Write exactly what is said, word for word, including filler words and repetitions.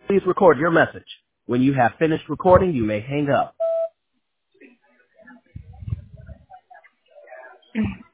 Please record your message. When you have finished recording, you may hang up.